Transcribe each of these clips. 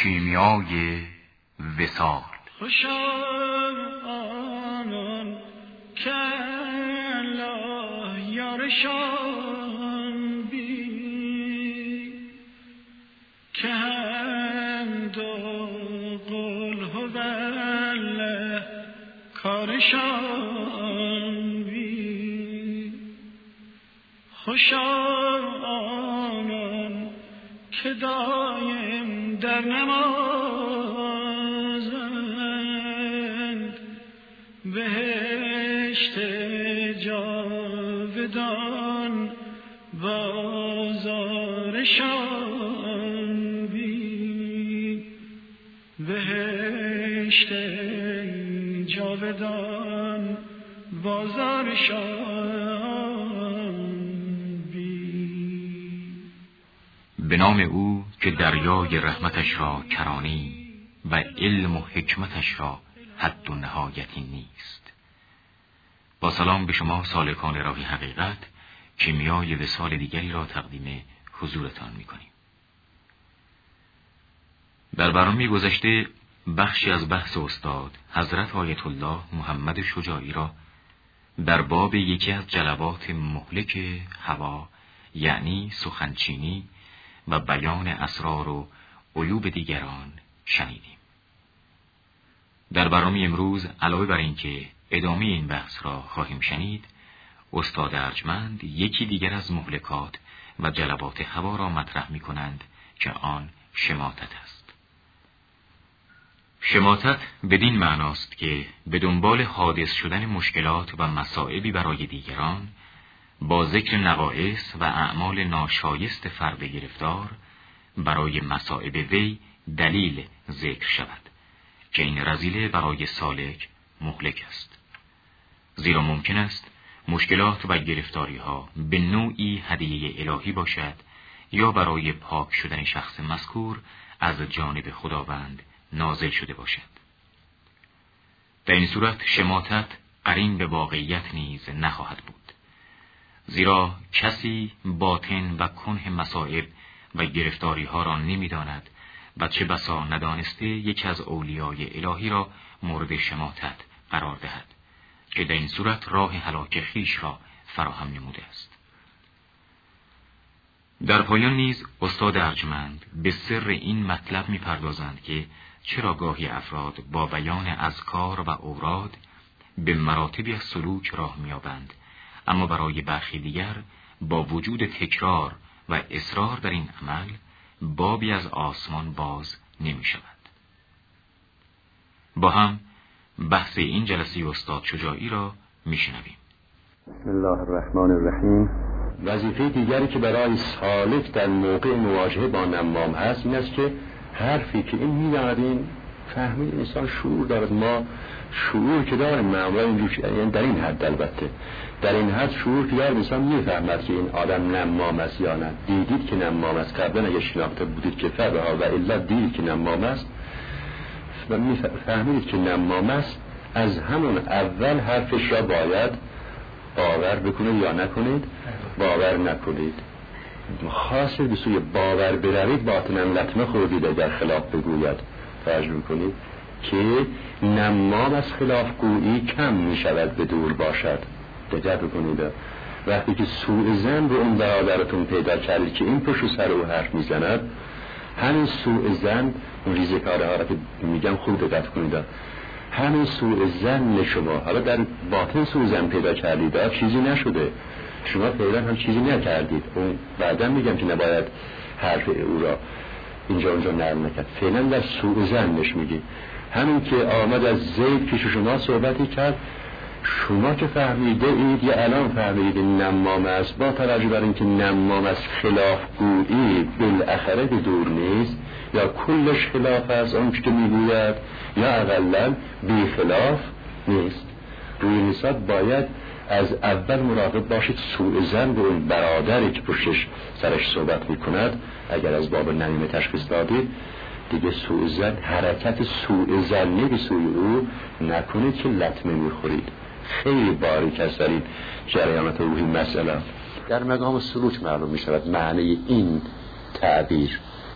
کیمیای وصال. خوش آنان که الله یارشان بی، که حمد و قل هو الله کارشان بی. خوش آنان که دایم در نمازند، بهشت جاودان بازارشان بی. بهشت جاودان بازارشان بی. به نام او که دریای رحمتش را کرانی و علم و حکمتش را حد و نهایتی نیست. با سلام به شما سالکان راه حقیقت، کیمیای وصال دیگری را تقدیم حضورتان می‌کنیم. در برنامه گذشته بخشی از بحث استاد حضرت آیت الله محمد شجاعی را در باب یکی از جلبات مهلک هوا، یعنی سخنچینی و بیان اسرار و عیوب دیگران شنیدیم. در برنامه امروز علاوه بر اینکه ادامه این بحث را خواهیم شنید، استاد ارجمند یکی دیگر از مهلکات و جلبات هوا را مطرح می‌کنند که آن شماتت است. شماتت بدین معناست که به دنبال حادث شدن مشکلات و مصائبی برای دیگران با ذکر نقائص و اعمال ناشایست فرد گرفتار برای مصائب وی دلیل ذکر شود که این رذیله برای سالک مهلک است. زیرا ممکن است مشکلات و گرفتاری ها به نوعی هدیه الهی باشد یا برای پاک شدن شخص مذکور از جانب خداوند نازل شده باشد. در این صورت شماتت قرین به واقعیت نیز نخواهد بود، زیرا کسی باطن و کنه مصائب و گرفتاری ها را نمی‌داند و چه بسا ندانسته یکی از اولیای الهی را مورد شماتت قرار دهد که در این صورت راه هلاک خویش را فراهم نموده است. در پایان نیز استاد ارجمند به سر این مطلب می‌پردازند که چرا گاهی افراد با بیان اذکار و اوراد به مراتبی از سلوک راه می‌یابند، اما برای برخی دیگر با وجود تکرار و اصرار در این عمل بابی از آسمان باز نمی شود. با هم بحث این جلسه استاد شجاعی را می شنویم. بسم الله الرحمن الرحیم. وظیفه دیگری که برای سالک در موقع مواجهه با نمام هست این است که حرفی که این می‌داریم فهمید انسان شعور دارد. ما شعور که داریم معمولا یعنی در این حد، البته در این حد شعور که داریم انسان میفهمد که این آدم نمام است یا نه. دیدید که نمام است، قبلا اگه شناخته بودید که فرها و الا دیدید که نمام است و میفهمید که نمام است، از همون اول حرفش را باید باور بکنید یا نکنید. باور نکنید، خاصه به سوی باور بروید باطنا لطمه خوردید اگر خلاف بگوید. توجه کنید که نمام از خلاف گویی کم می شود به دور باشد. دقت کنید وقتی که سوء ظن به اون برادرتون پیدا کردید که این پشت سر او حرف می زند، همین سوء ظن، اون ریزکاره ها را که میگم خوب دقت کنید، همین سوء ظن شما حالا در باطن سوء ظن پیدا کردید، چیزی نشده، شما فعلا هم چیزی نکردید. اون بعدا میگم که نباید حرف او را اینجا اونجا نرم نکرد. فعلا در سوء ظنش میگی. همین که آمد از زید پیش شما صحبتی کرد، شما که فهمیده اید یا الان فهمیدید نمام است، با توجه بر اینکه نمام از خلاف گویی بالاخره به دور نیست، یا کلش خلاف است اون که میگوید یا اقلا بی خلاف نیست. روی نسبت باید از اول مراقب باشید سوء ظن به اون برادری که پشتش سرش صحبت میکند اگر از باب نمیمه تشخیص دادید، دیگه سوء ظن، حرکت سوء ظنی به سوی او نکنید که لطمه میخورید. خیلی باریک است در این جریانات روحی مسئله. در مقام سلوک معلوم میشود معنی این تعبیر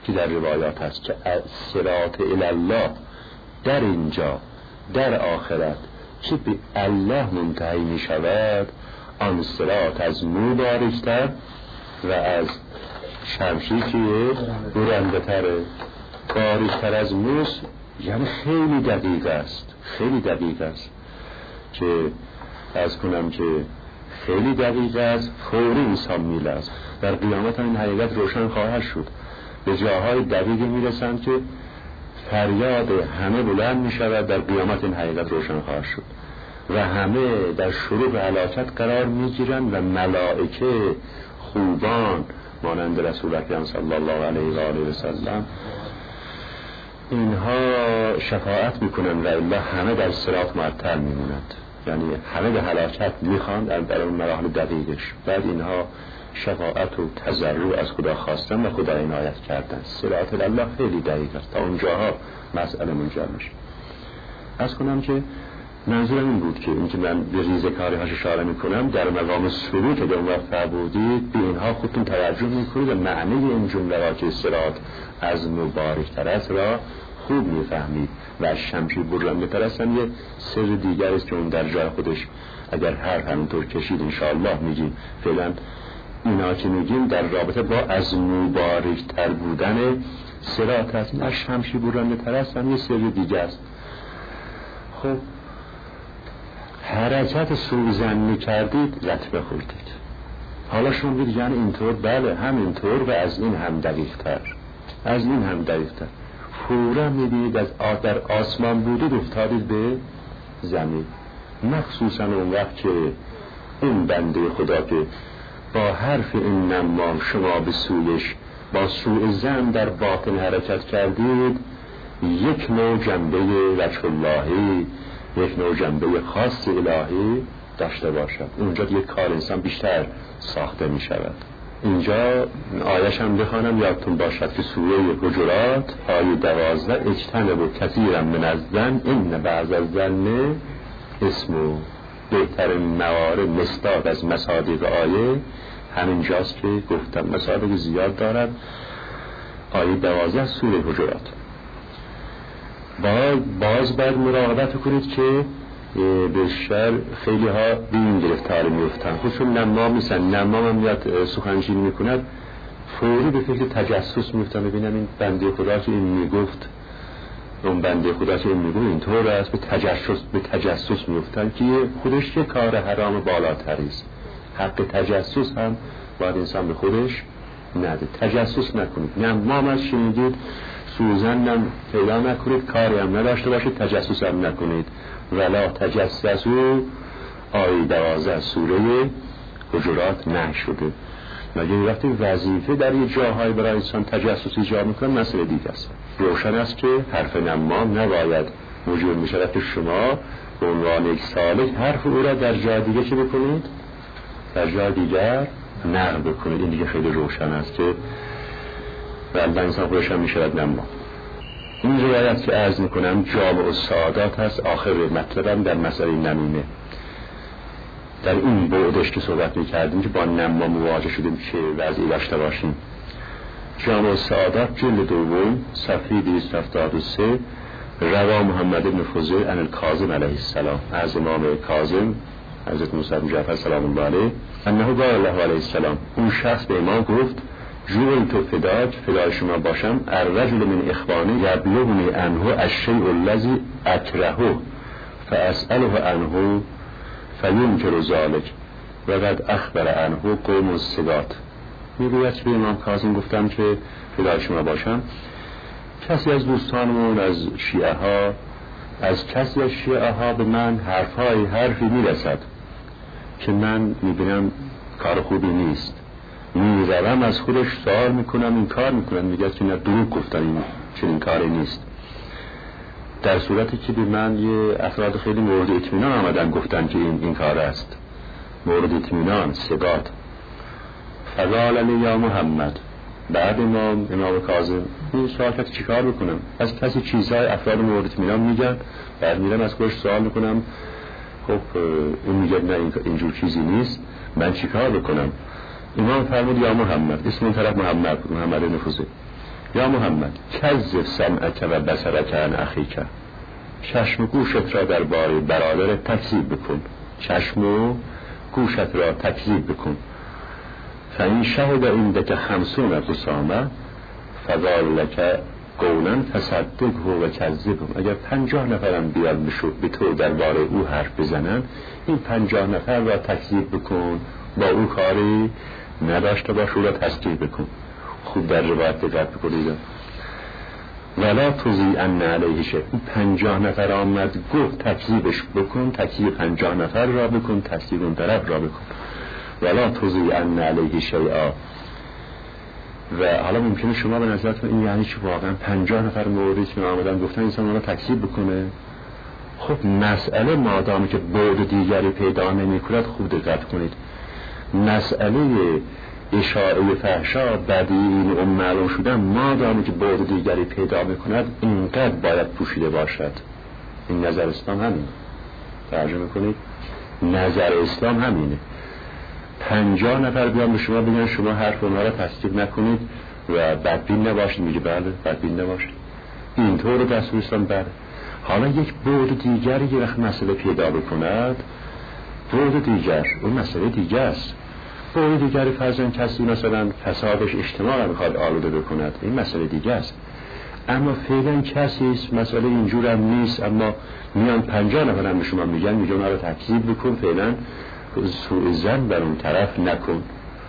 که در روایات هست که صراط الله در اینجا در آخرت که به الله منتهی می شود، آن صراط از مو باریکتر و از شمشیر که برنده تره، باریکتر از موس، یعنی خیلی دقیق است، خیلی دقیق است که از کنم که خیلی دقیق است، فوری انسان میلرزد. در قیامت این حقیقت روشن خواهد شد، به جاهای دقیقی میرسند که فریاد همه بلند میشود. در قیامت این حقیقت روشن خواهد شد و همه در شروع هلاکت قرار میگیرند و ملائکه خوبان مانند رسول اکرم صلی الله علیه و آله و سلم اینها شفاعت میکنند و الله همه در صراط معطل میمونند، یعنی همه به هلاکت میخواند در اون مراحل دقیقش. بعد اینها شفاعت و تضرع از خدا خواستن و خدا عنایت کردن. صراط الله خیلی دقیق است، تا اونجاها مسئله منجر میشه. از کنم که منظورم این بود که اینکه من به ریزه کاری هاش اشاره میکنم در مقام سلوک که در اون وقت بودید به اینها خودتون توجه میکنید و معنی این جمله را که صراط از مبارک تر است را خوب میفهمید و از شمشیر برنده تر است هم یه سر دیگر است که اون در جای خودش اگر هر همینطور کشید انشاءالله میگیم. فعلا اینا که میگیم در رابطه با از مبارک تر بودن صراط است، این از شمشیر برنده تر است هم یه سر دیگر است. خب حرکت سوزنی کردید لطمه خوردید. حالا شما بگید یعنی اینطور؟ بله همینطور و از این هم دقیق تر، از این هم دقیق تر. فورا میدید از در آسمان بودید افتادید به زمین، مخصوصا اون وقت که اون بنده خدا که با حرف این نمام شما به سویش با سوء ظن در باطن حرکت کردید، یک نوع جنبه وجه اللهی، یک نوع جنبه خاص الهی داشته باشد. اونجا یک کار انسان بیشتر ساخته می شود. اینجا آیش هم بخوانم یادتون باشد که سوره حجرات آیه 12 اجتنبوا کثیرا من الظن ان بعض الظن اسم بهترین موارد مصداق از مصادیق آیه همینجاست که گفتم، مصادیق زیاد دارد. آیه 12 سوره حجرات. باز باید مراقبت کنید که بیشتر خیلی ها به این گرفتار میفتن، خودشون نمام میسن، نمام هم یاد سخنشینی میکند فوری به فکر تجسس میفتن، ببینم این بنده خدا که این میگفت، اون بنده خدا که این میگفت اینطور است، به تجسس میفتن که خودش که کار حرام بالاتری است. حق تجسس هم باید انسان به خودش نده، تجسس نکنید. نمام از شنیدید سوزنم پیدا نکنید، کاری هم نداشته باشید، تجسس هم نکنید. ولا تجسسوا آیه 12 سوره حجرات نشده. مگه وقتی وظیفه در یه جاهای برای انسان تجسس ایجاد میکنه مسئله دیگه است. روشن است که حرف نمام نباید وجود میشود که شما به عنوان یک سالک حرف او را در جای دیگه چه بکنید؟ در جای دیگر نقل بکنید. این دیگه خیلی روشن است که بلده انسان خودش هم میشود نمام. این روایت که عرض میکنم جامع السعادات هست، آخر مطلبم در مسئله نمینه. در این بعدش که صحبت میکردیم که با نمام مواجه شدیم چه وضعی داشته باشیم. جامع السعادات جلد دوم صفحه 273 روا محمد بن فضیل عن الکاظم علیه السلام، از امام کاظم حضرت موسی بن جعفر سلام الله علیه انه قال الله علیه السلام، اون شخص به امام گفت جوعی تو فدای شما باشم، الرجل من اخوانی یبلغنی عنه الشیء الذی اکرهه فاسأله عنه فینکر ذلک و قد اخبر عنه قوم الثقات. میگوید به امام کاظم گفتم که فدای شما باشم، کسی از دوستانمون از شیعه ها، از کسی از شیعه ها به من حرفی میرسد که من میبینم کار خوبی نیست، میروم از خودش سوال میکنم این کار میکنم، میگه که نه دروغ گفتن، این چنین کاری نیست. در صورتی که به من یه افراد خیلی مورد اطمینان آمدن گفتن که این کار است، مورد اطمینان ثقات. فقال علی یا محمد، بعد امام کاظم این سوال کرد چیکار بکنم؟ از کسی چیزهای افراد مورد اطمینان میگن، بعد میرم از خودش سوال میکنم، خب اون میگه نه اینجور چیزی نیست، من چیکار بکنم؟ امام فرمود یا محمد، اسم اون طرف محمد بن فضیل، یا محمد کذب سمعک و بصرک عن اخیک، چشم و گوشت را درباره برادر تکذیب بکن، چشم و گوشت را تکذیب بکن. فإن شهد عندک 50 قسامه فذلک قولا تصدقه و کذبه. اگر 50 نفرم بیاد به تو درباره او حرف بزنن، این 50 نفر را تکذیب بکن، با او کاری نداشته باش، او را تصدیق بکن. خوب در روایت دقت بکنید. ولا تضیعن علیه شیء، 50 نفر آمد گفت تکذیبش بکن، تکذیب 50 نفر را بکن، تصدیق اون طرف را بکن. ولا تضیعن علیه شیئا. و حالا ممکنه شما به نظرتون این یعنی چه واقعا 50 نفر موردی که آمدن گفتن انسان را تکذیب بکنه؟ خب مسئله مادامی که بعد دیگری پیدا نمی کند، خوب دقت کنید، مسئله اشاعه فحشا بدی این معلوم شدن مادامی که بعد دیگری پیدا میکند اینقدر باید پوشیده باشد. این نظر اسلام همینه. ترجمه کنید، نظر اسلام همینه. 50 نفر بیان به شما بگن شما حرف اونها را تصدیق نکنید و بدبین نباشید، میگه بله بدبین نباشید، اینطور دستور اسلام بله. حالا یک بعد دیگری که وقت مسئله پیدا بکند، بعد دیگر اون مسئله دیگه است. بعد دیگری فرضاً کسی مثلا فسادش اجتماع را میخواد آلوده بکند، این مسئله دیگه است. اما فعلا کسی است مسئله اینجور هم نیست، اما میان 50 نفر هم به شما میگن اونها رو تکذیب بکن، فعلا سوء ظن بر اون طرف نکن،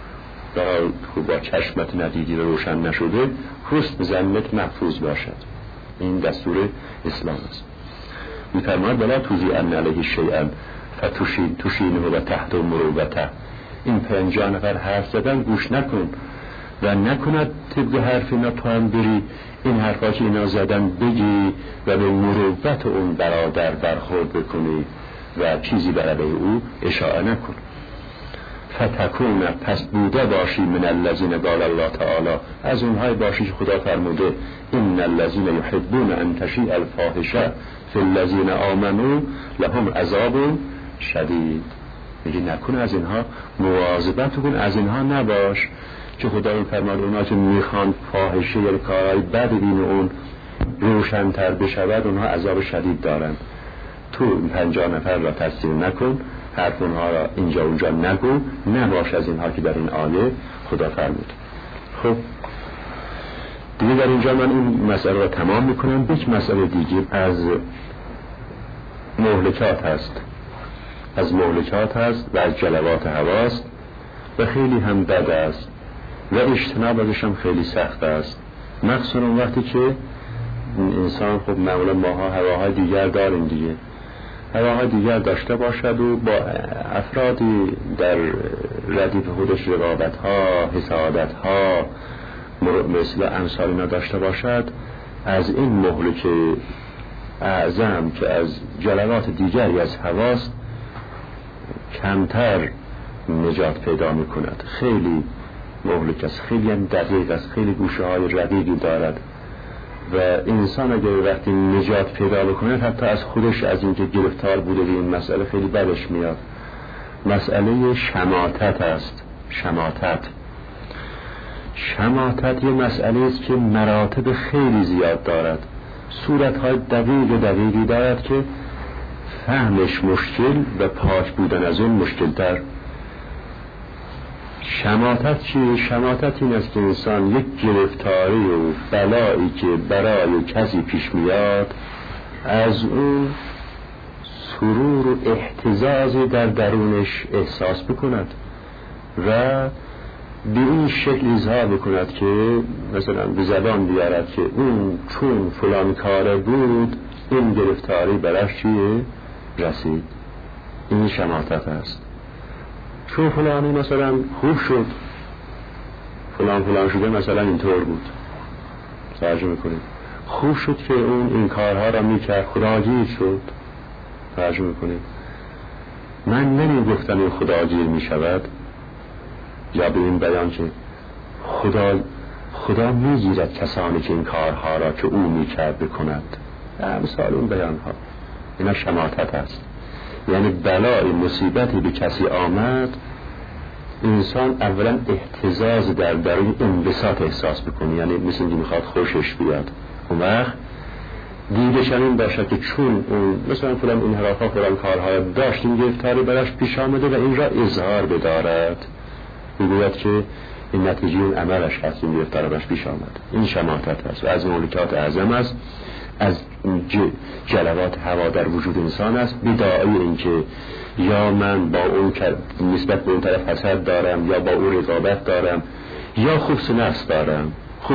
با چشمت ندیدی و روشن نشده حسن ظنت محفوظ باشد. این دستور اسلام است. میفرماید ولا تضیعن علیه شیئا فتشینه و تحت مروته. این 50 نفر حرف زدن گوش نکن و نکند طبق حرف اینا تو هم بری این حرفا که اینا زدن بگی و به مروت اون برادر برخورد بکنی و چیزی برای او اشاعه نکن. فتکون، پس بوده باشی من الذین قال الله تعالی، از اونهای باشی که خدا فرموده ان الذین یحبون ان تشیع الفاحشه فی الذین آمنوا لهم عذاب شدید. میگه نکن از اینها، مواظبت کن از اینها نباش که خدا فرمود اونها که میخوان فاحشه یا کارهای بد دین اون روشن‌تر بشود اونها عذاب شدید دارن. تو این 50 نفر را تصدیق نکن، حرف اونها را اینجا اونجا نگو، نباش از اینها که در این آیه خدا فرمود. خب دیگه در اینجا من این مسئله را تمام میکنم. یک مسئله دیگه از مهلکات هست، از مهلکات هست و از جلوات هواست و خیلی هم بد است و اجتناب ازش هم خیلی سخت است، مخصوصا اون وقتی که انسان خب معمولا ماها هواهای دیگر داریم دیگه، هواهای دیگر داشته باشد و با افرادی در ردیف خودش رقابت ها، حسادت ها مثل امثال اینا داشته باشد، از این مهلک اعظم که از جلوات دیگری از هواست کمتر نجات پیدا می کند. خیلی مهلک است، خیلی هم دقیق است، خیلی گوشه های ردیقی دارد و انسان اگر وقتی نجات پیدا بکنه حتی از خودش از اینکه گرفتار بوده به این مسئله خیلی بدش میاد. مسئله شماتت است. شماتت یه مسئله است که مراتب خیلی زیاد دارد، صورتهای دقیقی دارد که فهمش مشکل و پاک بودن از اون مشکل‌تر. شماتت چیه؟ شماتت این است که انسان یک گرفتاری و بلایی که برای کسی پیش میاد از اون سرور و احتزازی در درونش احساس بکند و به این شکل اظهار بکند که مثلا به زبان بیارد که اون چون فلان کاره بود این گرفتاری براش چیه؟ رسید. این شماتت است. چون فلانی مثلا خوب شد، فلان شده مثلا اینطور بود، ترجمه کنید خوب شد که اون این کارها را میکرد، خداگیر شد. ترجمه کنید من نمیگفتم این خداگیر میشود، یا به این بیان که خدا میگیرد کسانی که این کارها را که او میکرد بکند. مثال اون بیان ها اینا شماتت است. یعنی بلای مصیبتی به کسی آمد انسان اولا اهتزاز در درون انبساط احساس بکنه، یعنی مثل اینکه میخواد خوشش بیاد. اون وقت دیدش این باشه که چون اون مثلا فلان انحرافا فلان کارها داشت، این گرفتاری براش پیش آمده و این را اظهار بدارد، میگوید که این نتیجه اون عملش هست، این گرفتار براش پیش آمد. این شماتت هست و از مهلکات اعظم است، از جلوات هوا در وجود انسان است. بداعی این که یا من با اون نسبت به اون طرف حسد دارم، یا با اون رقابت دارم، یا خبث نفس دارم.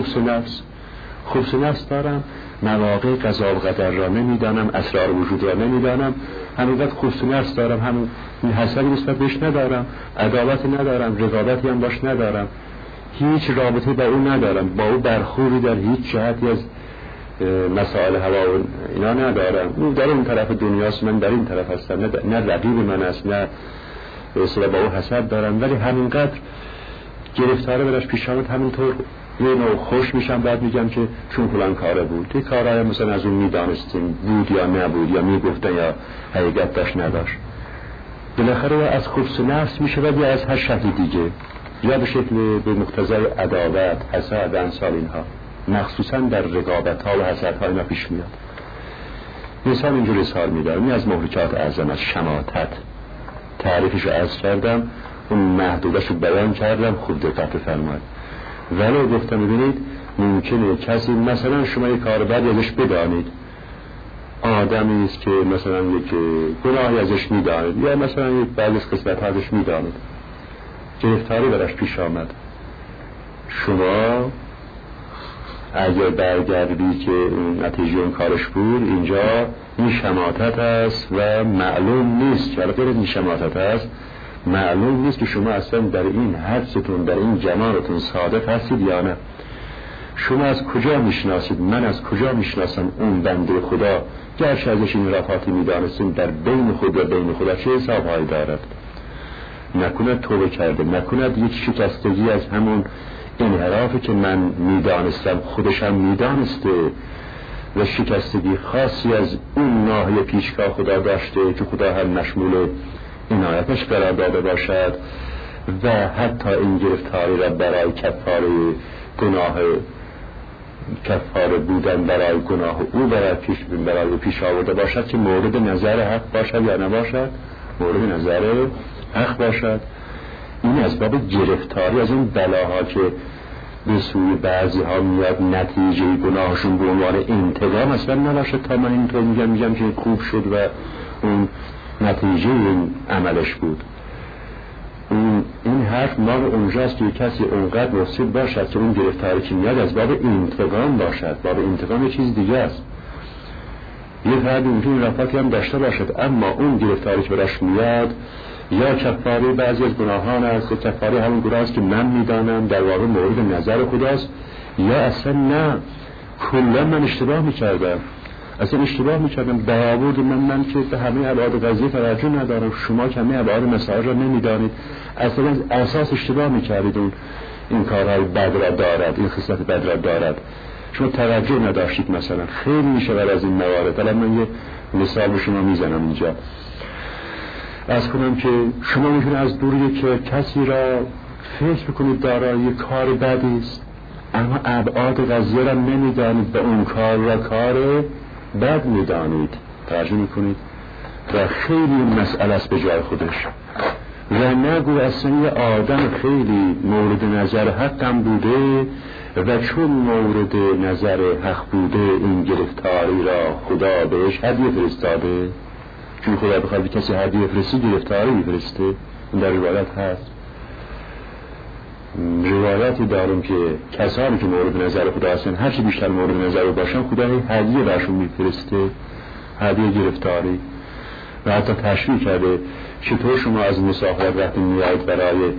خبث نفس دارم، مواقع قضا و قدر را نمیدانم، اسرار وجود را نمیدانم، همینقدر خبث نفس دارم، همین حسدی نسبت بهش ندارم، عداوتی ندارم، رقابتی هم باش ندارم، هیچ رابطه با اون ندارم، با اون برخوردی در هیچ جهتی از مسائل هوا و اینا ندارم. اون در اون طرف دنیاست، من در این طرف هستم، نه رقیب من است، نه اصلا با اون حسد دارم، ولی همینقدر گرفتاره براش پیش آمد، همینطور یه نوع خوش میشم، بعد میگم که چون فلان کاره بود، یه کارهای مثلا از اون میدانستیم بود یا نبود، یا میگفتن یا حقیقت داشت نداشت. بالاخره از خبث نفس میشه و یا از هر شکل دیگه، یا به شکل به مقتضای عداوت، حسد، امثال اینها، مخصوصا در رقابت ها و حسد ها اینا پیش میاد. انسان اینجور اظهار میداره. این از مهلکات اعظم از شماتت. تعریفش رو عرض کردم، اون محدودش رو بیان کردم، خوب دقت فرمایید. ولی گفتم ببینید ممکنه کسی مثلا شما یک کار بدی ازش بدانید، آدمی است که مثلا یک گناهی ازش میدانید، یا مثلا یک بعضی از قسمت ازش میدانید، گرفتاری براش پیش آمد. شما اگر برگردی که نتیجه اون کارش بود، اینجا این شماتت است و معلوم نیست که البته این شماتت است، معلوم نیست که شما اصلا در این حدستون، در این جمالتون صادق هستید یا نه. شما از کجا میشناسید؟ من از کجا میشناسم اون بنده خدا گرچه ازش این رفاتی میدانستیم در بین خود و بین خدا چه حسابهایی دارد؟ نکند توبه کرده، نکند یک شکستگی از همون انحرافی که من میدانستم خودش هم میدانسته و شکستگی خاصی از اون ناحیه پیشگاه خدا داشته که خدا هم مشمول عنایتش قرار داده باشد و حتی این گرفتاری را برای کفاره بودن برای گناه او برای پیش آورده باشد که مورد نظر حق باشد یا نباشد، مورد نظر حق باشد. این اسباب گرفتاری از این بلاها که به سوی بعضی ها میاد نتیجه گناهشون به عنوان انتقام اصلا نباشد. تا من اینطور میگم که خوب شد و اون نتیجه این عملش بود. این حرف مال اونجاست که کسی اونقدر مفسد باشد که اون گرفتاری که میاد از باب انتقام باشد. باب انتقام یه چیز دیگه است. یه فردی ممکن رفاتی هم داشته باشد، اما اون گرفتاری که براش میاد یا کفاره بعضی از گناهان است، یا کفاره همون گناه است که من میدانم در واقع مورد نظر خداست، یا اصلا نه کلا من اشتباه میکردم، برآورد من که به همه ابعاد قضیه توجه ندارم، شما که همه ابعاد مسائل را نمیدانید، اصلا از اساس اشتباه میکردید. این کارهای بد را دارد، این خصلت بد را دارد، شما توجه نداشتید. مثلا خیلی میشه از این موارد. الان من یه مثال به شما میزنم اینجا. از کنم که شما میتونید از دوری که کسی را فکر بکنید دارای کار بدی است، اما ابعاد قضیه را نمیدانید، به اون کار را کار بد میدانید، توجه میکنید و خیلی مسئله است به جای خودش. و نگو اصلا یه آدم خیلی مورد نظر حق هم بوده و چون مورد نظر حق بوده این گرفتاری را خدا بهش هدیه فرستاده، چون خدا بخواد کسی هدیه فرستی گرفتاری میفرسته. این در روایت هست. روایتی داریم که کسانی که مورد نظر خدا هستن هرچی بیشتر مورد نظر باشن خدا هدیه برشون میفرسته، هدیه گرفتاری. و حتی تشریح کرده چطور شما از مسافرت وقتی میایید برای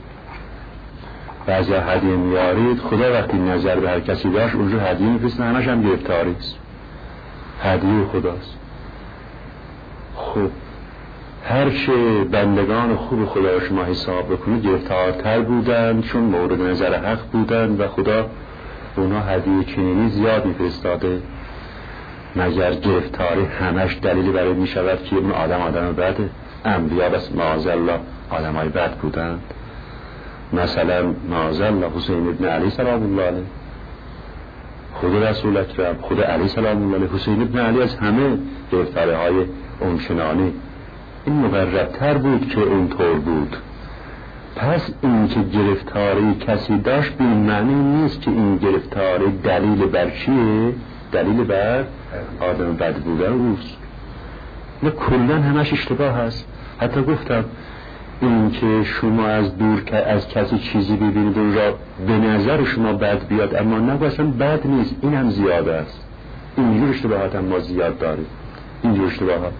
بعضی هدیه میارید، خدا وقتی نظر به هر کسی داشت اونجا هدیه میفرسته، همش هم گرفتاری است، هدیه خداست. خب هرچه بندگان خوب خدا شما حساب بکنید گرفتارتر بودن چون مورد نظر حق بودن و خدا اونا هدیه چنینی زیاد میفرستاده. مگر گرفتاری همش دلیلی برای میشود که اون آدم بده؟ انبیا بس معاذ الله آدمای بد بودن؟ مثلا معاذالله حسین ابن علی سلام الله علیه، خود رسول اکرم، خود علی سلام الله علیه، حسین ابن علی از همه گرفتاری های اونچنانی این مقربتر بود که اونطور بود. پس این که گرفتاری کسی داشت به این معنی نیست که این گرفتاری دلیل بر چیه؟ دلیل بر آدم بد بودن اوست. نه کلن همش اشتباه هست. حتی گفتم این که شما از دور که از کسی چیزی ببینید اون را به نظر شما بد بیاد اما نه اصلا بد نیست، این هم زیاده است. اینجور اشتباهات هم ما زیاد داریم. اینجور اشتباهات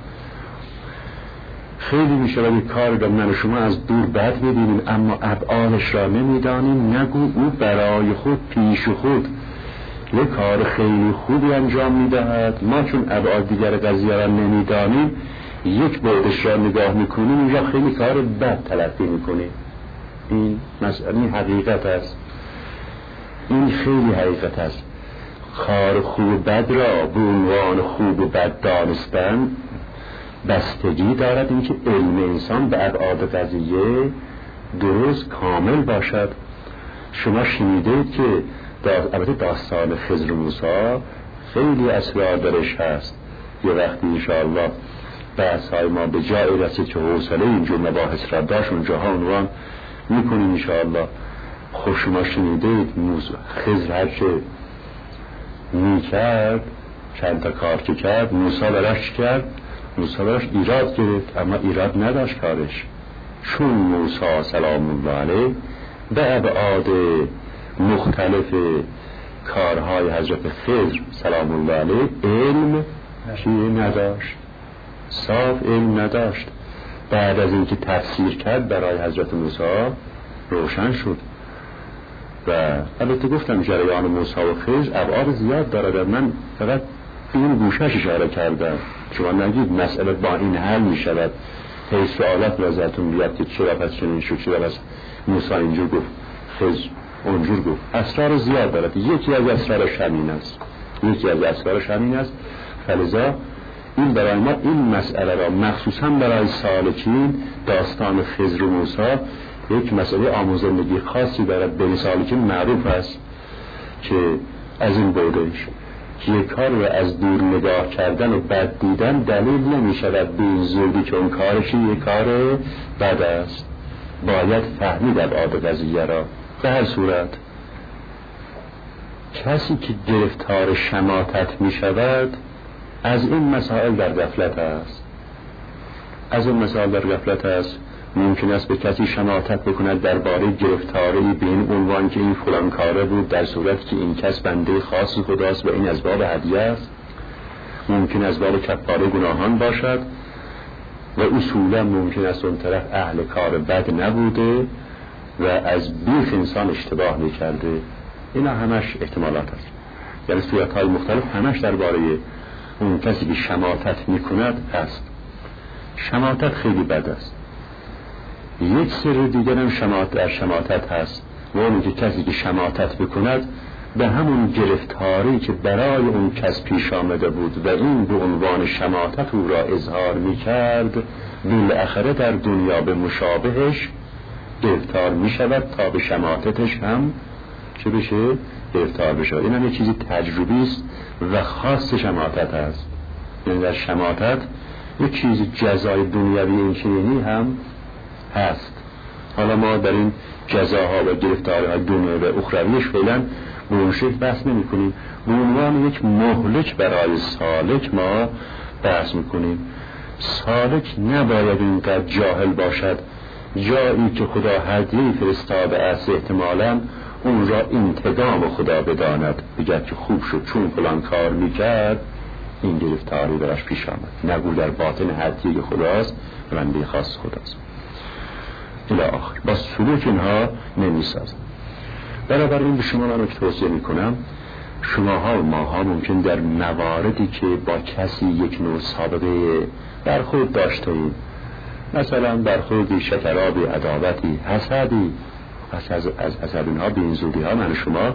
خیلی میشه و یک کار را من و شما از دور بد ببینیم اما ابعادش را نمیدانیم، نگو او برای خود پیش خود یک کار خیلی خوبی انجام میدهد، ما چون ابعاد دیگر قضیه را نمیدانیم یک بعدش را نگاه میکنیم اینجا خیلی کار بد تلقی میکنیم. این مسئله حقیقت است، این خیلی حقیقت است. کار خوب و بد را به عنوان خوب و بد دانستن بستگی دارد اینکه علم انسان به ابعاد قضیه درست کامل باشد. شما شنیدید که البته داستان خضر و موسی خیلی اسرار درش هست. یه وقتی انشاءالله بحث‌های ما به جای رسید که حوصله اینجور مباحث را داشت اونجاها عنوان میکنیم انشاءالله. خب شما شنیدید خضر هرچه میکرد چند تا کار که کرد موسی براش کرد، موسی براش ایراد گرفت اما ایراد نداشت کارش، چون موسی سلام الله علیه به ابعاد مختلف کارهای حضرت خضر سلام الله علیه علم نداشت، صاف علم نداشت. بعد از اینکه تفسیر کرد برای حضرت موسی روشن شد. و البته گفتم جریان موسی و خضر ابعاد زیاد دارد، من فقط به این گوشش اشاره کردم. شما نگید مسئله با این حل می شود، هی سوالات نظرتون بیاد که چرا پس چنین شد، چرا پس موسی اینجور گفت خضر اونجور گفت. اسرار زیاد دارد. یکی از اسرارش همین است، یکی از اسرارش همین است. فلذا این برای ما این مسئله را مخصوصا برای سالکین داستان خضر و موسی یک مسئله آموزندگی خاصی دارد. به سالکین معروف است که از این بودش که یک کار را از دور نگاه کردن و بد دیدن دلیل نمی شود به این زودی که اون کارش یک کار بد است. باید فهمید ابعاد قضیه را. به هر صورت کسی که گرفتار شماتت می شود از این مسائل در غفلت است، از این مسائل در غفلت است. ممکن است به کسی شماتت بکند درباره گرفتاری به این عنوان که این فلان کاره بود، در صورت که این کس بنده خاص خداست و این از باب هدیه است. ممکن از باب کفاره گناهان باشد و اصولا ممکن است اون طرف اهل کار بد نبوده و از بیخ انسان اشتباه میکرده. اینا همش احتمالات است، یعنی صورتهای مختلف همش درباره اون کسی که شماتت میکند هست. شماتت خیلی بد است. یک سر دیگر هم شماتت هست و اون که کسی که شماتت بکند به همون گرفتاری که برای اون کس پیش آمده بود و این به عنوان شماتت او را اظهار میکرد بالاخره در دنیا به مشابهش گرفتار میشود تا به شماتتش هم چه بشه؟ گرفتار بشه. این هم یک چیزی تجربی است و خاص شماتت هست. یعنی در شماتت یک چیز جزای دنیوی اینچنینی هم هست. حالا ما در این جزاها و گرفتارهای دنیوی و اخرویش فعلا به اون شکل بحث نمی کنیم. به عنوان یک مهلک برای سالک ما بحث میکنیم. سالک نباید اینقدر جاهل باشد جایی که خدا هدیه فرستاده است احتمالاً اون را انتقام خدا بداند، بگه که خوب شد چون فلان کار میکرد این گرفتاری براش پیش آمد. نگو در باطن هدیه خداست و بنده خاص خداست الی آخر. با سلوک اینها نمیسازم. بنابراین به شما من توصیه میکنم شماها و ماها ممکن در مواردی که با کسی یک نوع سابقه برخورد داشته ایم، مثلا برخوردی شکرابی، عداوتی، حسدی، از حسد اینها به این زودی ها من و شما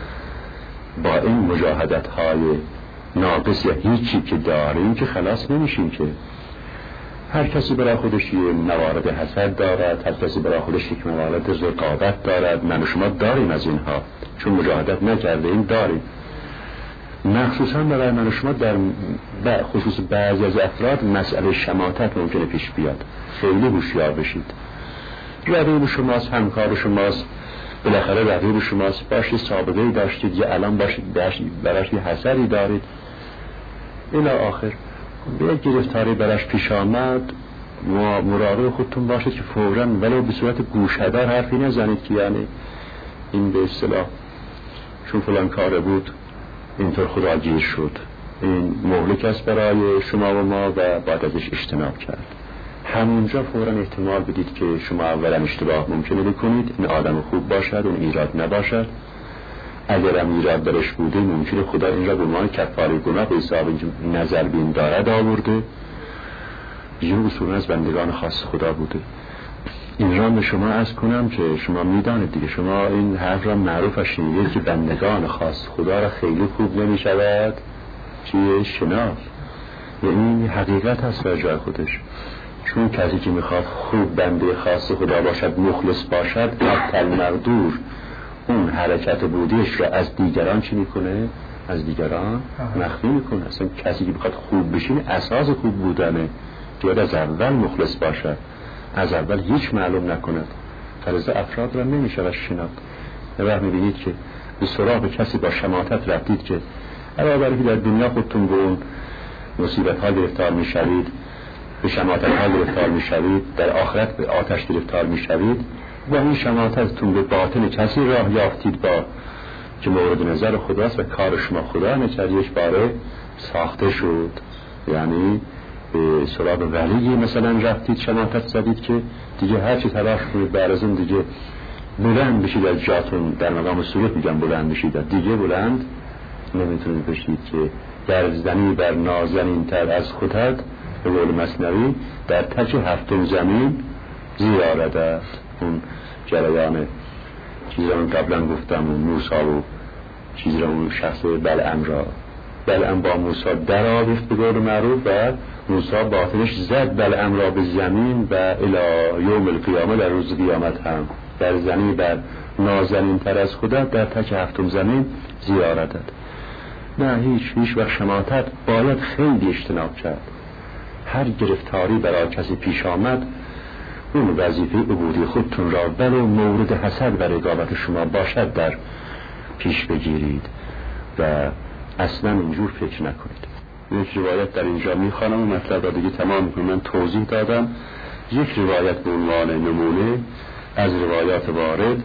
با این مجاهدت های ناقص یا هیچی که داریم که خلاص نمیشیم که. هر کسی برای خودش یه موارد حسد دارد، هر کسی برای خودش یک موارد رقابت دارد. من و شما داریم از اینها، چون مجاهدت نکرده این داریم. مخصوصا برای من و شما در خصوص بعضی از افراد مسئله شماتت ممکنه پیش بیاد. خیلی هوشیار بشید. رقیب شماست، همکار شماست، بالاخره رقیب شماست، باشه سابقه‌ای داشتید یا الان باشید براش یه حسدی دارید الی آخر، به یک گرفتاری براش پیش آمد، مراقب خودتون باشید که فوراً ولو به صورت گوشه‌دار حرفی نزنید که یعنی این به اصطلاح چون فلان کاره بود اینطور خداگیر شد، این مهلک است برای شما و ما و باید ازش اجتناب کرد. همونجا فوراً احتمال بدید که شما اولا اشتباه ممکنه بکنید، این آدم خوب باشد، اون ایراد نباشد. اگر هم ایراد درش بوده ممکنه خدا این را به ما کفاره گناه به حساب نظر بین دارد آورده، این اصولا از بندگان خاص خدا بوده. این را به شما عرض کنم که شما میدانید دیگه، شما این حرف را معروف شنیدید که بندگان خاص خدا را خیلی خوب نمی شود چیه شناخت، یعنی حقیقت هست بر جای خودش. چون کسی که میخواد خوب بنده خاص خدا باشد، مخلص باشد، حتی المقدور اون حرکت بودیش را از دیگران چی میکنه؟ از دیگران مخفی میکنه. اصلا کسی که بخواد خوب بشین اساس خوب بودنه که از اول مخلص باشد، از اول هیچ معلوم نکند. فرض افراد را نمیشه شناخت. وقت میبینید که به سراغ کسی با شماتت رفتید که علاوه که در دنیا خودتون به اون مصیبت ها گرفتار میشوید، به شماتت ها گرفتار میشوید، در آخرت به آتش گرفتار میشوید، و این شماتتتون به باطن کسی راه یافتید با که مورد نظر خداست و کار شما خدا نکرد، یک باره ساخته شد. یعنی به سراغ ولی مثلا رفتید شماتت زدید که دیگه هر چی تلاش کنید بعد از اون دیگه بلند بشید از جاتون، در مقام صورت میگم بلند بشید، دیگه بلند نمیتونید بشید که گرزدنی بر نازنین تر از خودت به قول مثنوی در تک هفتم زمین زیارت. اون جریان چیزی رو قبلا گفتم، اون موسی و چیزی رو اون شخص بلعم با موسی در آویخت به قول معروف و موسی باطنش زد بلعم را به زمین و الی یوم القیامه، در روز قیامت هم در زمین بر نازنین تر از خودت در تک هفتم زمین زیارتت. نه هیچ وقت شماتت باید خیلی اجتناب کرد. هر گرفتاری برای کسی پیش آمد اون وظیفه عبودی خودتون را ولو مورد حسد و رقابت شما باشد در پیش بگیرید و اصلا اینجور فکر نکنید. یک روایت در اینجا میخوانم و مطلب را دیگه تمام میکنم. من توضیح دادم. یک روایت به عنوان نمونه از روایات وارد،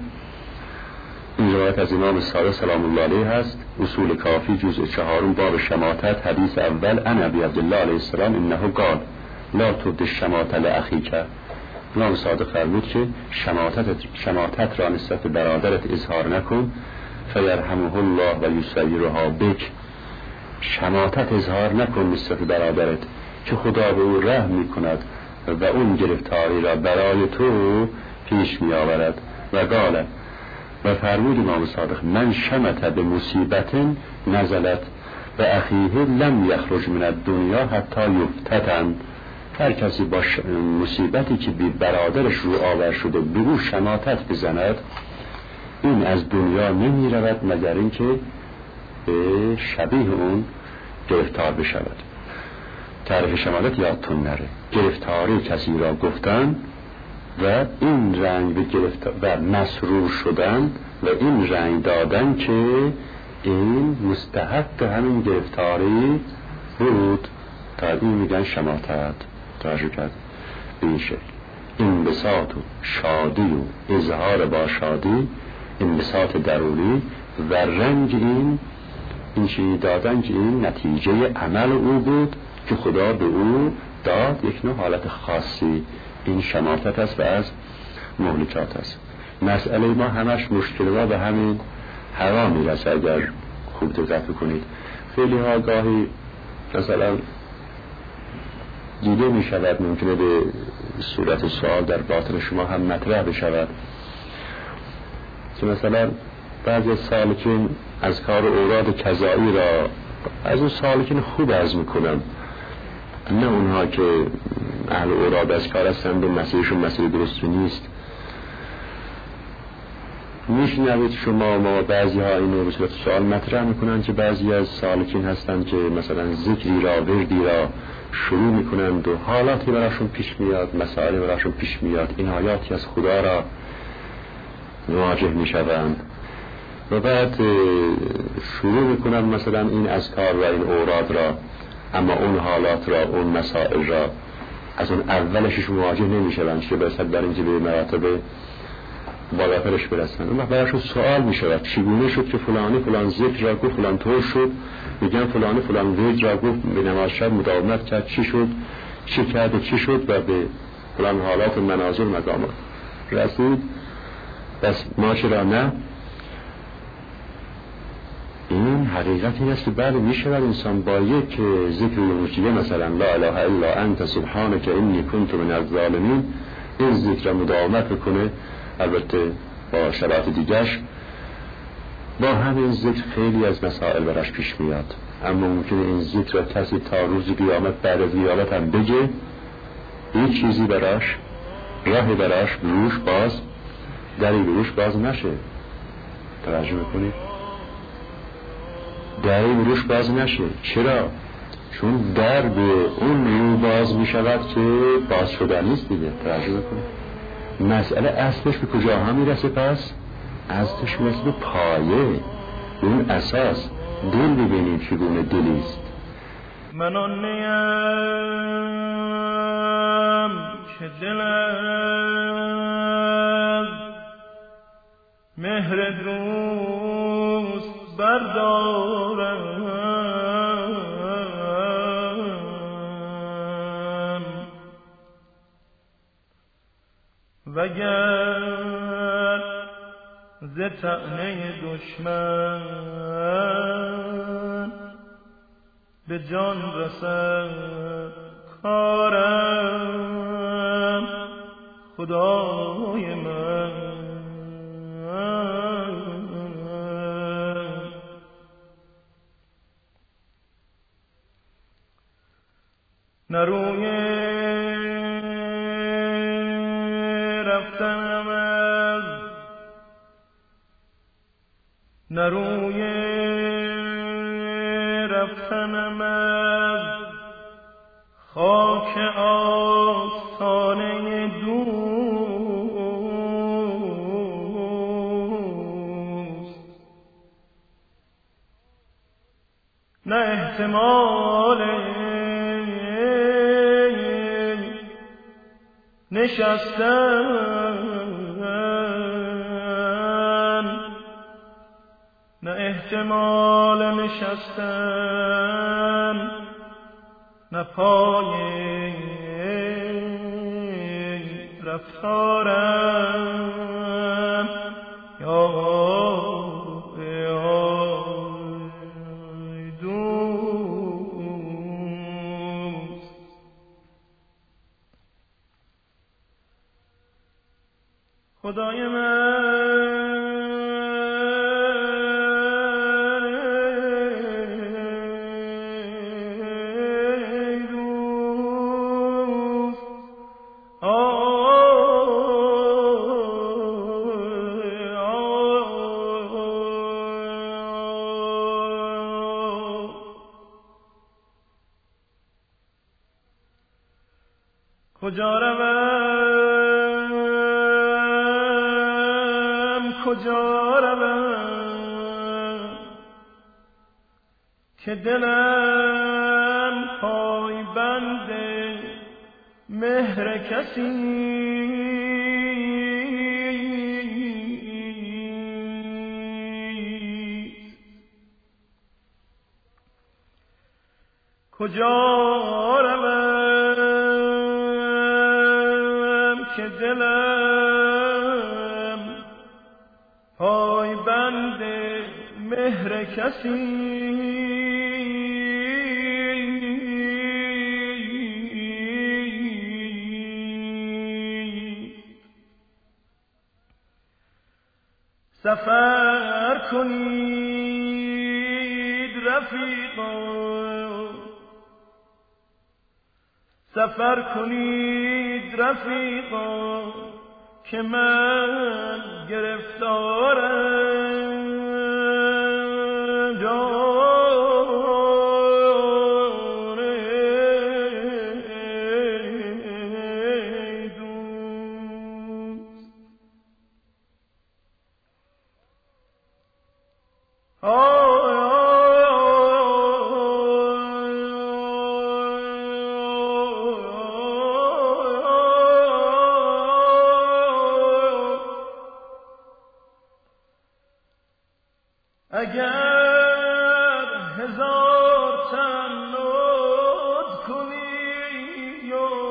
این روایت از امام صادق سلام الله علیه هست، اصول کافی جزء 4 باب شماتت، حدیث اول عن ابی عبدالله علیه السلام انه قال لا تبد الشماتة لاخیک. امام صادق فرمود که شماتت را نسبت به برادرت اظهار نکن، فیرحمه الله و یسیرها بک. شماتت اظهار نکن نسبت به برادرت که خدا به او رحم میکند و اون گرفتاری را برای تو پیش می آورد. و قال و فرمود امام صادق من شمت به مصیبت نزلت و اخیه لم یخرج من الدنیا حتی یفتتن. هر کسی با مصیبتی که بی برادرش رو آور شده بگو شماتت بزند، این از دنیا نمی رود مگر اینکه به شبیه اون گرفتار بشود. تعریف شماتت یادتون نره، گرفتاری کسی را گفتن و این رنگ به گرفتار و مسرور شدن و این رنگ دادن که این مستحق همین گرفتاری بود، تا این میگن شماتت. توجه کرد به این شکل انبساط و شادی و اظهار با شادی، انبساط درونی و رنگ این چیزی دادن که این نتیجه عمل او بود که خدا به او داد، یک نوع حالت خاصی. این شماتت است و از مهلکات است. مسئله ما همش مشکل و به همین هوا میرسه. اگر خوب دقت کنید خیلی ها گاهی مثلا دیده می شود، ممکنه به صورت سوال در باطن شما هم مطرح بشود که مثلا بعضی سالکین از کار اوراد کذایی را از اون سالکین خوب عرض میکنم، نه اونها که اهل اوراد از کار هستند و مسیرشون مسیر درستی نیست. میشنوید شما ما بعضی ها اینو به صورت سوال مطرح میکنن که بعضی از سالکین هستند که مثلا ذکری را وردی را شروع میکنند و حالاتی براشون پیش میاد، مسائلی براشون پیش میاد، این آیاتی از خدا را مواجه میشوند و بعد شروع میکنن مثلا این اذکار و این اوراد را، اما اون حالات را، اون مسائل را از اون اولشش مواجه نمیشوند که برسد بر اینکه به مراتب بالاترش برسن. اون وقت براشون سوال میشود چگونه شد که فلانی فلان ذکر را گفت، فلان طور شد، میگن فلانی فلان ورد را گفت، به نماز شب مداومت کرد، چی شد، چی کرد و چی شد و به فلان حالات و مناظر مقامات رسید. بس ما چرا نه؟ این حقیقت این است که بله میشود انسان با یک ذکر روزیه مثلا لا اله الا انت سبحانک انی کنت من الظالمین این ذکر را مداومت بکنه، البته با شرایط دیگرش، با همین ذکر خیلی از مسائل براش پیش میاد، اما ممکنه این ذکر را کسی تا روز قیامت بعد از قیامت هم بگه، هیچ چیزی براش، راهی براش روش باز، دری روش باز نشه. توجه میکنید؟ دری روش باز نشه. چرا؟ چون در به اون رو باز میشود که باز شده نیست دیگه. توجه میکنید؟ مسئله اصلش به کجا ها میرسه؟ پس اصلش میرسه به پایه، اون اساس. دل ببینید چگونه دلیست. من آن نیم که دل از مهر دوست بردارم وگر ز طعنه دشمن به جان رسد کارم خدای من نروی رفتنم از نروی رفتنم از خاک آستانه دوست نه احتمال نشستن نه احتمال نشستن نه پای رفتارم یا خدای من دوست کجا کجا روم که دلم پای بند مهر کسی کجا روم که دلم پای بند مهر کسی سفر کنید رفیقا سفر کنید رفیقا که من گرفتارم اگر هزار تن نود کنی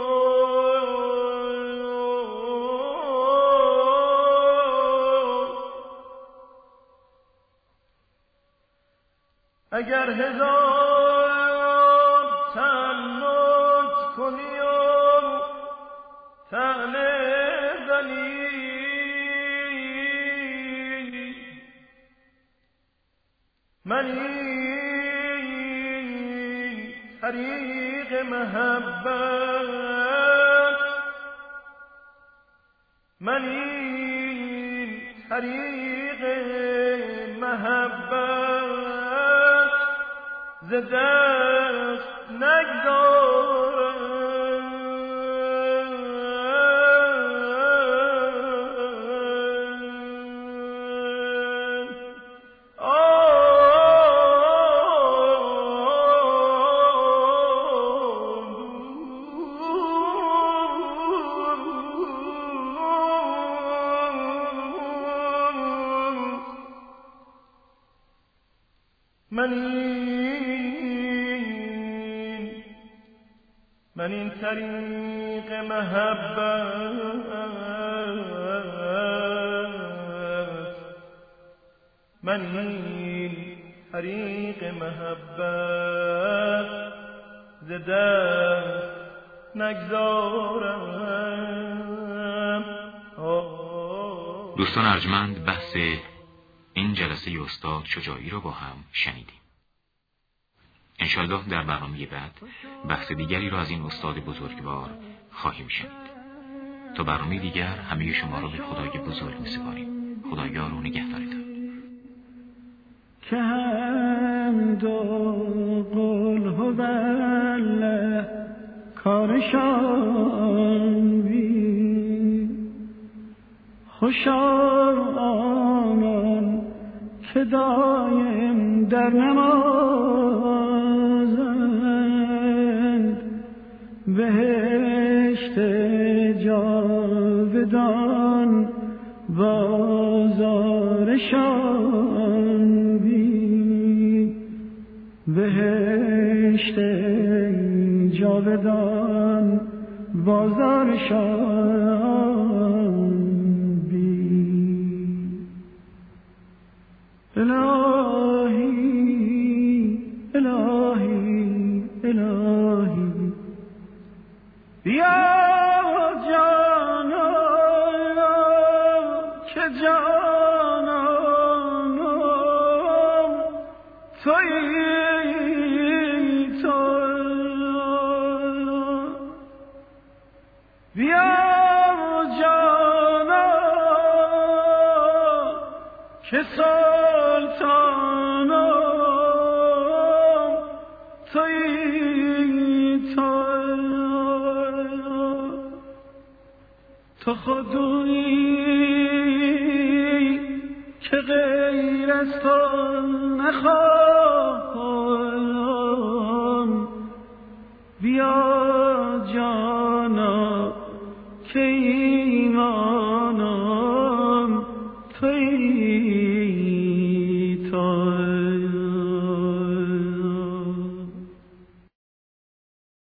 اگر هزار تن نود کنی طعنه زنی من این طریق محبت من این طریق محبت ز دست نگذارم من این طریق محبت من این طریق محبت ز دست نگذارم. دوستان ارجمند، بحث این جلسه استاد شجاعی را با هم شنیدیم. انشالله در برنامه بعد بحث دیگری را از این استاد بزرگوار خواهیم شنید. تا برنامه دیگر همه شما را به خدای بزرگ می‌سپاریم. خدایا و نگهدارتان. که حمد و قل هو الله کارشان بی خوشا آنان که دایم در نمازند بهشت جاودان بازارشان بی بهشت جاودان بازارشان بی. الهی الهی الهی بیا جانا که جانا تویی تو بیا جانا که سلطانم تویی تو خودی که غیر از تو نخواهم بیا جانا که ایمان